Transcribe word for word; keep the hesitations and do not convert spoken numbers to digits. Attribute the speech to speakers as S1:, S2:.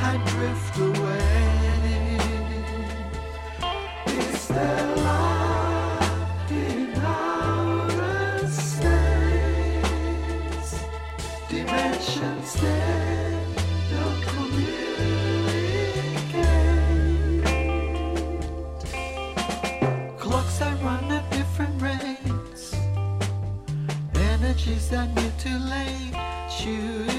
S1: I drift away. Is there life in outer space? Dimensions that don't communicate. Clocks that run at different rates. Energies that mutilate. Shoot